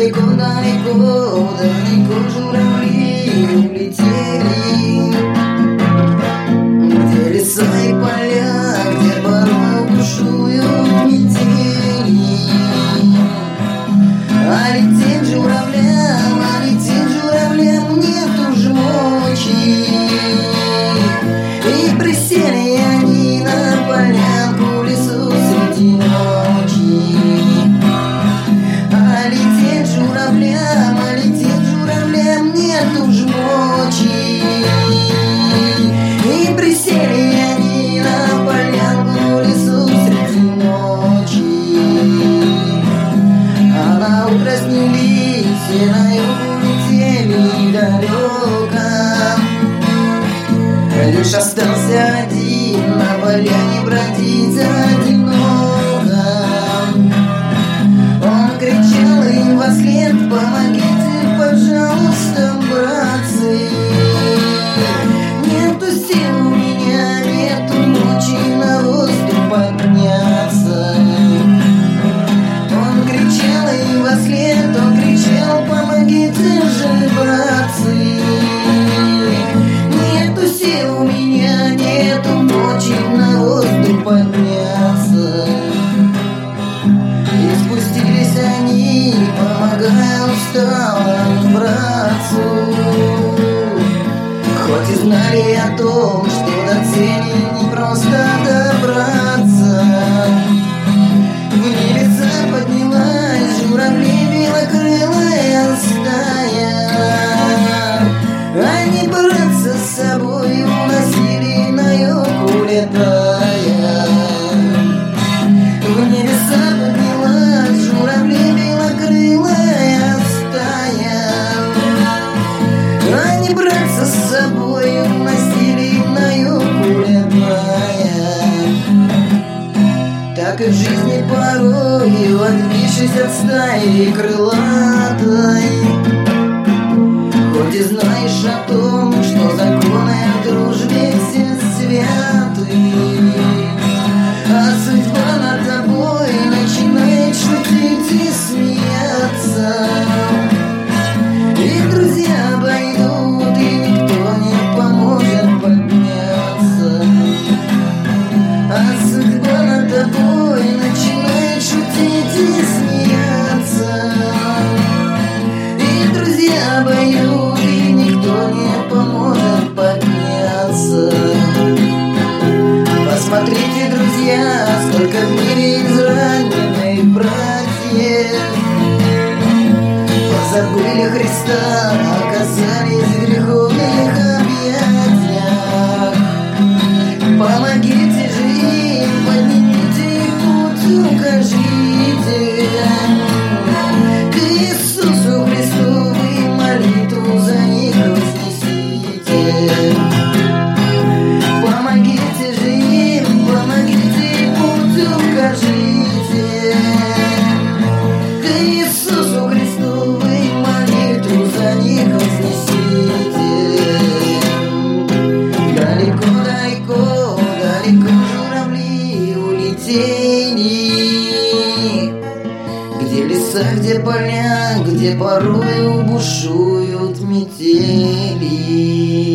Далеко-далеко, далеко журавли улетели, где леса и поля, где порой бушуют метели. А лететь журавлям нету ж мочи. И присели они на полянку в лесу среди ночи. А лететь журавлям нету ж мочи. И присели они на полянку в лесу среди ночи. А на утро снились, и на юг улетели далеко. Лишь остался один на поляне бродить одиноко. Он кричал им вослед: помогите, пожалуйста, братцы. Нету сил у меня, нету мочи на воздух подняться. Он кричал им вослед, он кричал: помогите же, братцы. Нету сил у меня, нету мочи на воздух подняться. И спустились они, помогая усталому братцу. Хоть и знали о том, что до цели не просто добраться. В небеса поднялась журавлей белокрылая стая. Они братца с собой уносили на юг улетая. В небеса поднялась журавлей белокрылая стая. Они братца с собой уносили на юг улетая. Так и в жизни порой, отбившись от стаи крылатой, хоть и знаешь о том, что законы в дружбе все святы, а судьба над тобой начинает шутить и смеяться. И друзья обойдут, и никто не поможет подняться. А судьба над тобой начинает шутить и смеяться. И друзья обойдут, и никто не поможет подняться. Посмотрите, друзья, сколько в мире израненных братьев. Позабыли Христа, оказались в греховных объятиях. Помогите же им, поднимите их путь, укажите. К Иисусу Христу вы молитву за них вознесите. Помогите же им, помогите, путь укажите. К Иисусу Христу вы молитву за них вознесите. Далеко-далеко, далеко журавли улетели, где леса, где поля, где порою бушуют метели.